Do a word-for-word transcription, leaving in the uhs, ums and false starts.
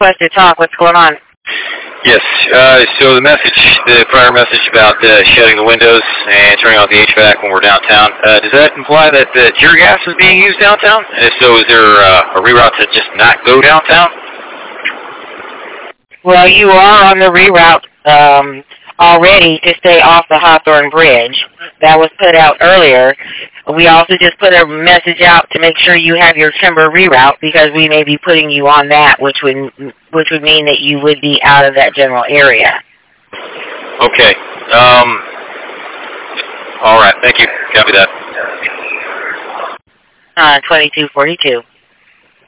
Request to talk. What's going on? Yes, uh, so the message, the prior message about uh, shutting the windows and turning off the H V A C when we're downtown, uh, does that imply that the tear gas is being used downtown? And if so, is there uh, a reroute to just not go downtown? Well, you are on the reroute um, already to stay off the Hawthorne Bridge. That was put out earlier. We also just put a message out to make sure you have your timber reroute because we may be putting you on that, which would which would mean that you would be out of that general area. Okay. Um, all right. Thank you. Copy that. Uh, twenty-two forty-two.